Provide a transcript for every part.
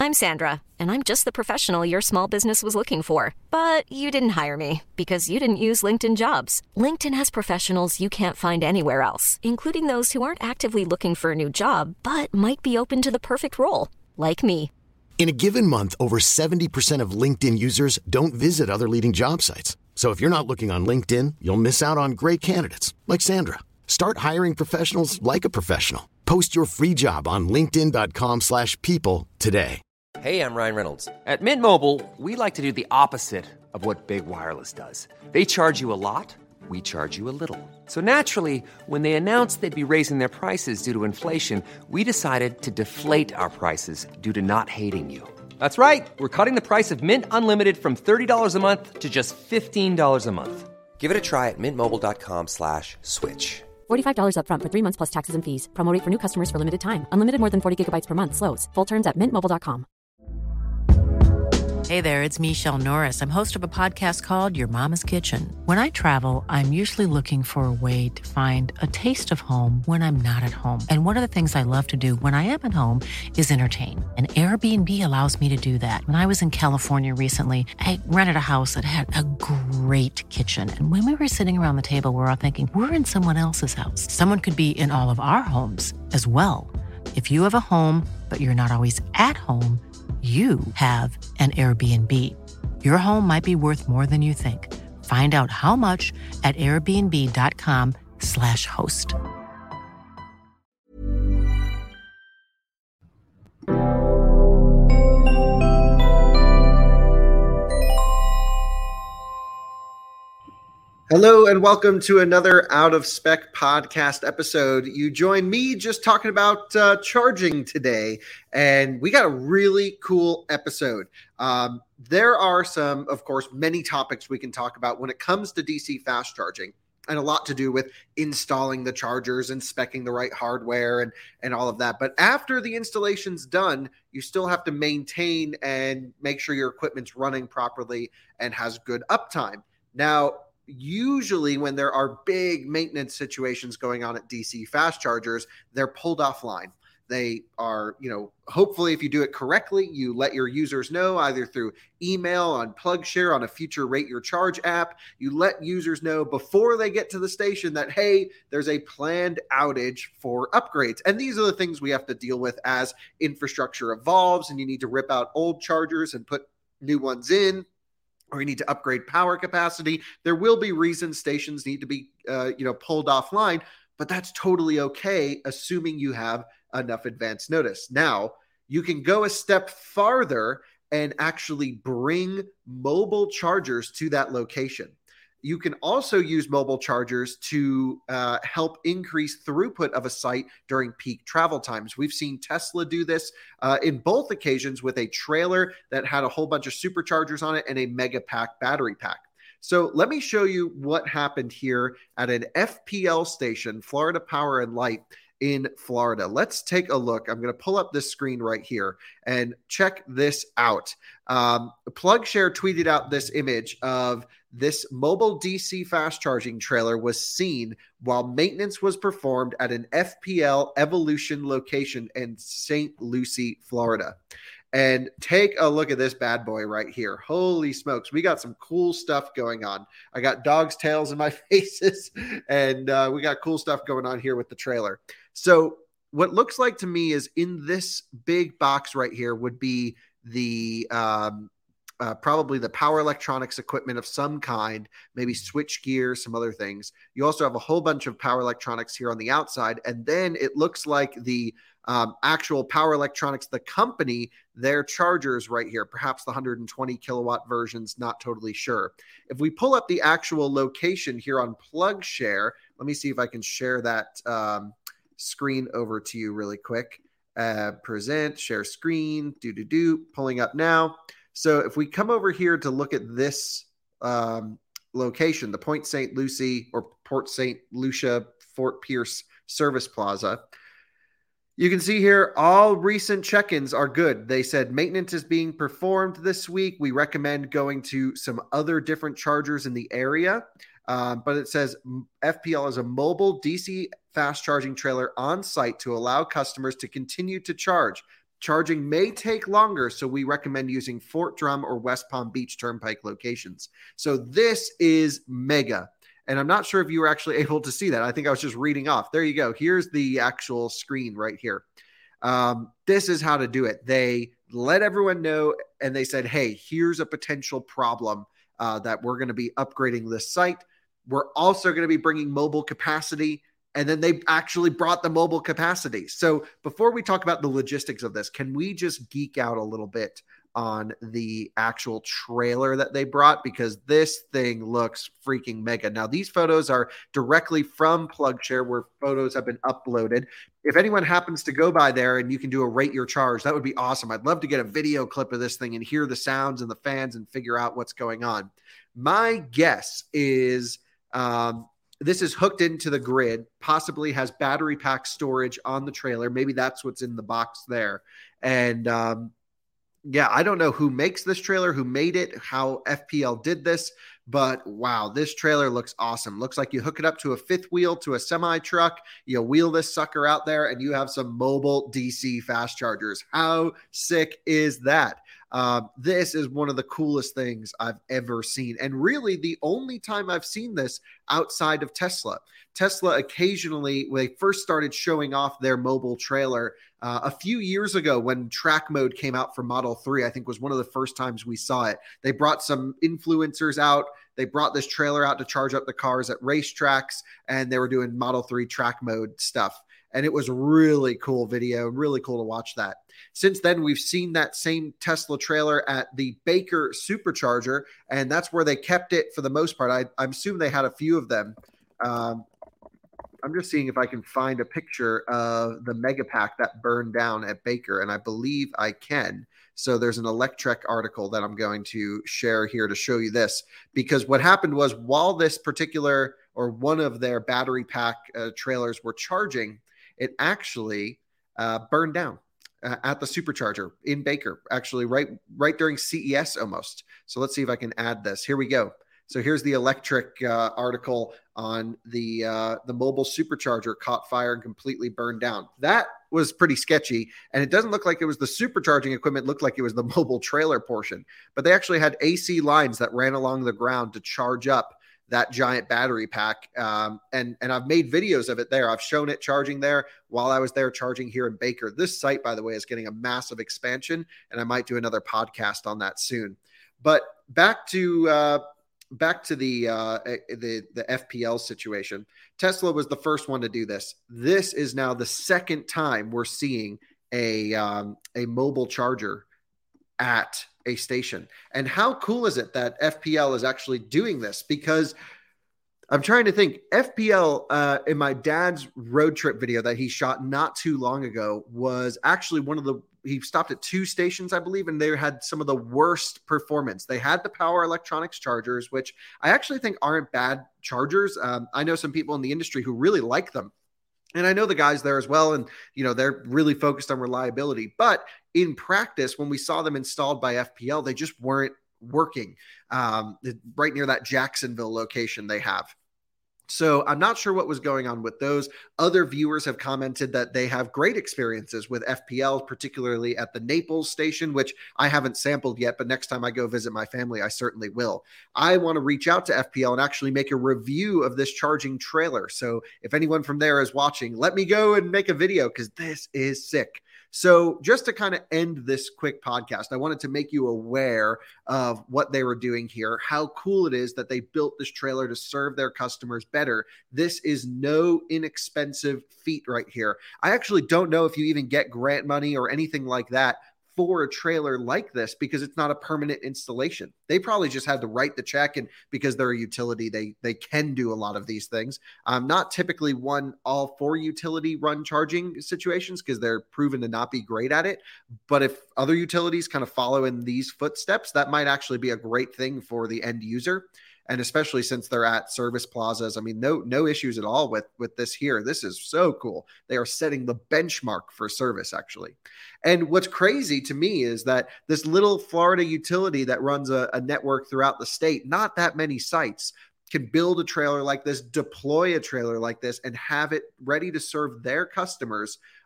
I'm Sandra, and I'm just the professional your small business was looking for. But you didn't hire me because you didn't use LinkedIn Jobs. LinkedIn has professionals you can't find anywhere else, including those who aren't actively looking for a new job, but might be open to the perfect role, like me. In a given month, over 70% of LinkedIn users don't visit other leading job sites. So if you're not looking on LinkedIn, you'll miss out on great candidates like Sandra. Start hiring professionals like a professional. Post your free job on linkedin.com/people today. Hey, I'm Ryan Reynolds. At Mint Mobile, we like to do the opposite of what Big Wireless does. They charge you a lot, we charge you a little. So naturally, when they announced they'd be raising their prices due to inflation, we decided to deflate our prices due to not hating you. That's right. We're cutting the price of Mint Unlimited from $30 a month to just $15 a month. Give it a try at mintmobile.com/switch. $45 up front for 3 months plus taxes and fees. Promo rate for new customers for limited time. Unlimited more than 40 gigabytes per month. Slows full terms at mintmobile.com. Hey there, it's Michelle Norris. I'm host of a podcast called Your Mama's Kitchen. When I travel, I'm usually looking for a way to find a taste of home when I'm not at home. And one of the things I love to do when I am at home is entertain. And Airbnb allows me to do that. When I was in California recently, I rented a house that had a great kitchen. And when we were sitting around the table, we were all thinking, we're in someone else's house. Someone could be in all of our homes as well. If you have a home, but you're not always at home, you have an Airbnb. Your home might be worth more than you think. Find out how much at airbnb.com/host. Hello and welcome to another Out of Spec podcast episode. You join me just talking about charging today, and we got a really cool episode. There are some, of course, many topics we can talk about when it comes to DC fast charging, and a lot to do with installing the chargers and speccing the right hardware and all of that. But after the installation's done, you still have to maintain and make sure your equipment's running properly and has good uptime. Now, usually when there are big maintenance situations going on at DC fast chargers, they're pulled offline. They are, hopefully if you do it correctly, you let your users know either through email, on PlugShare, on a future Rate Your Charge app. You let users know before they get to the station that, hey, there's a planned outage for upgrades. And these are the things we have to deal with as infrastructure evolves and you need to rip out old chargers and put new ones in, or you need to upgrade power capacity. There will be reasons stations need to be, pulled offline, but that's totally okay, assuming you have enough advance notice. Now, you can go a step farther and actually bring mobile chargers to that location. You can also use mobile chargers to help increase throughput of a site during peak travel times. We've seen Tesla do this in both occasions with a trailer that had a whole bunch of superchargers on it and a mega pack battery pack. So let me show you what happened here at an FPL station, Florida Power and Light in Florida. Let's take a look. I'm going to pull up this screen right here and check this out. PlugShare tweeted out this image of this mobile DC fast charging trailer was seen while maintenance was performed at an FPL Evolution location in St. Lucie, Florida. And take a look at this bad boy right here. Holy smokes. We got some cool stuff going on. I got dog's tails in my faces, and we got cool stuff going on here with the trailer. So what looks like to me is in this big box right here would be the probably the power electronics equipment of some kind, maybe switch gear, some other things. You also have a whole bunch of power electronics here on the outside. And then it looks like the actual power electronics, the company, their chargers right here, perhaps the 120 kilowatt versions, not totally sure. If we pull up the actual location here on PlugShare, let me see if I can share that screen over to you really quick. Present, share screen, pulling up now. So if we come over here to look at this location, the Point St. Lucie or Port St. Lucia Fort Pierce Service Plaza, you can see here all recent check-ins are good. They said maintenance is being performed this week. We recommend going to some other different chargers in the area. But it says FPL is a mobile DC fast charging trailer on site to allow customers to continue to charge. Charging may take longer, so we recommend using Fort Drum or West Palm Beach Turnpike locations. So this is mega. And I'm not sure if you were actually able to see that. I think I was just reading off. There you go. Here's the actual screen right here. This is how to do it. They let everyone know, and they said, hey, here's a potential problem that we're going to be upgrading this site. We're also going to be bringing mobile capacity. And then they actually brought the mobile capacity. So before we talk about the logistics of this, can we just geek out a little bit on the actual trailer that they brought? Because this thing looks freaking mega. Now, these photos are directly from PlugShare, where photos have been uploaded. If anyone happens to go by there and you can do a rate your charge, that would be awesome. I'd love to get a video clip of this thing and hear the sounds and the fans and figure out what's going on. My guess is this is hooked into the grid, possibly has battery pack storage on the trailer. Maybe that's what's in the box there. And yeah, I don't know who makes this trailer, who made it, how FPL did this, but wow, this trailer looks awesome. Looks like you hook it up to a fifth wheel to a semi truck, you wheel this sucker out there, and you have some mobile DC fast chargers. How sick is that? This is one of the coolest things I've ever seen. And really the only time I've seen this outside of Tesla. Tesla occasionally, when they first started showing off their mobile trailer a few years ago when track mode came out for Model 3, I think was one of the first times we saw it. They brought some influencers out. They brought this trailer out to charge up the cars at racetracks, and they were doing Model 3 track mode stuff. And it was really cool video and really cool to watch that. Since then, we've seen that same Tesla trailer at the Baker Supercharger, and that's where they kept it for the most part. I'm assuming they had a few of them. I'm just seeing if I can find a picture of the Megapack that burned down at Baker, and I believe I can. So there's an Electrek article that I'm going to share here to show you this, because what happened was while this particular or one of their battery pack trailers were charging, it actually burned down at the supercharger in Baker, actually right during CES almost. So let's see if I can add this. Here we go. So here's the Electrek article on the mobile supercharger caught fire and completely burned down. That was pretty sketchy, and it doesn't look like it was the supercharging equipment. It looked like it was the mobile trailer portion, but they actually had AC lines that ran along the ground to charge up that giant battery pack. And I've made videos of it there. I've shown it charging there while I was there charging here in Baker. This site, by the way, is getting a massive expansion, and I might do another podcast on that soon. But back to the FPL situation. Tesla was the first one to do this. This is now the second time we're seeing a mobile charger at a station. And how cool is it that FPL is actually doing this? Because I'm trying to think, FPL in my dad's road trip video that he shot not too long ago was actually he stopped at 2 stations, I believe, and they had some of the worst performance. They had the power electronics chargers, which I actually think aren't bad chargers. I know some people in the industry who really like them. And I know the guys there as well. And, they're really focused on reliability. But in practice, when we saw them installed by FPL, they just weren't working right near that Jacksonville location they have. So I'm not sure what was going on with those. Other viewers have commented that they have great experiences with FPL, particularly at the Naples station, which I haven't sampled yet, but next time I go visit my family, I certainly will. I want to reach out to FPL and actually make a review of this charging trailer. So if anyone from there is watching, let me go and make a video because this is sick. So just to kind of end this quick podcast, I wanted to make you aware of what they were doing here, how cool it is that they built this trailer to serve their customers better. This is no inexpensive feat right here. I actually don't know if you even get grant money or anything like that for a trailer like this because it's not a permanent installation. They probably just had to write the check, and because they're a utility, they can do a lot of these things. Not typically one all for utility run charging situations because they're proven to not be great at it. But if other utilities kind of follow in these footsteps, that might actually be a great thing for the end user. And especially since they're at service plazas, I mean, no issues at all with this here. This is so cool. They are setting the benchmark for service, actually. And what's crazy to me is that this little Florida utility that runs a network throughout the state, not that many sites, can build a trailer like this, deploy a trailer like this, and have it ready to serve their customers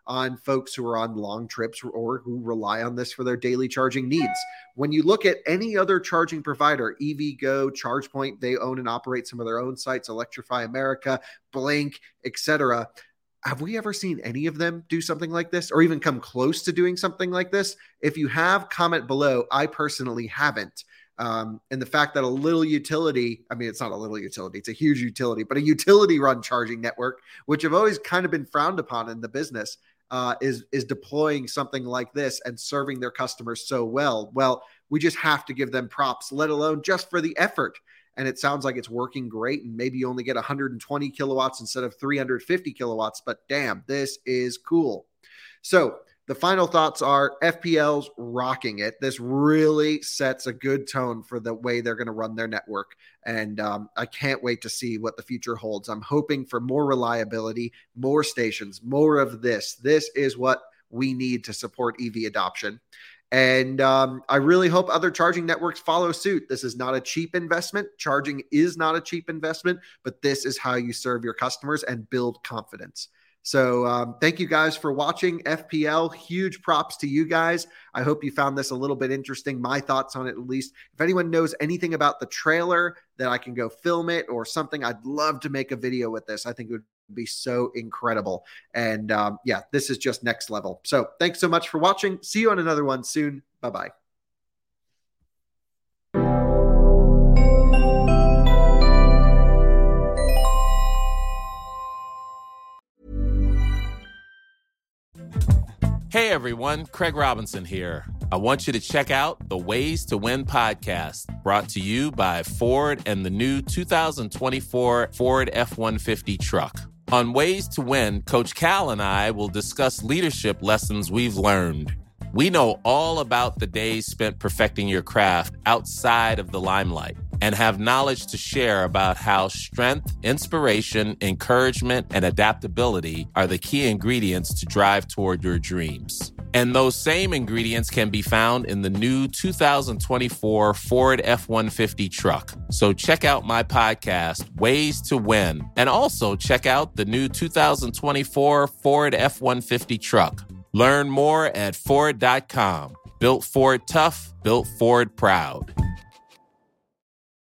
on folks who are on long trips or who rely on this for their daily charging needs. When you look at any other charging provider, EVgo, ChargePoint, they own and operate some of their own sites, Electrify America, Blink, etc. Have we ever seen any of them do something like this or even come close to doing something like this? If you have, comment below. I personally haven't. And the fact that a little utility, I mean, it's not a little utility, it's a huge utility, but a utility run charging network, which have always kind of been frowned upon in the business, is deploying something like this and serving their customers so well. Well, we just have to give them props, let alone just for the effort. And it sounds like it's working great. And maybe you only get 120 kilowatts instead of 350 kilowatts, but damn, this is cool. So the final thoughts are FPL's rocking it. This really sets a good tone for the way they're going to run their network. And I can't wait to see what the future holds. I'm hoping for more reliability, more stations, more of this. This is what we need to support EV adoption. And I really hope other charging networks follow suit. This is not a cheap investment. Charging is not a cheap investment, but this is how you serve your customers and build confidence. So thank you guys for watching FPL. Huge props to you guys. I hope you found this a little bit interesting. My thoughts on it, at least. If anyone knows anything about the trailer that I can go film it or something, I'd love to make a video with this. I think it would be so incredible. And yeah, this is just next level. So thanks so much for watching. See you on another one soon. Bye-bye. Hey everyone, Craig Robinson here. I want you to check out the Ways to Win podcast, brought to you by Ford and the new 2024 Ford F-150 truck. On Ways to Win, Coach Cal and I will discuss leadership lessons we've learned. We know all about the days spent perfecting your craft outside of the limelight and have knowledge to share about how strength, inspiration, encouragement, and adaptability are the key ingredients to drive toward your dreams. And those same ingredients can be found in the new 2024 Ford F-150 truck. So check out my podcast, Ways to Win, and also check out the new 2024 Ford F-150 truck. Learn more at Ford.com. Built Ford tough, built Ford proud.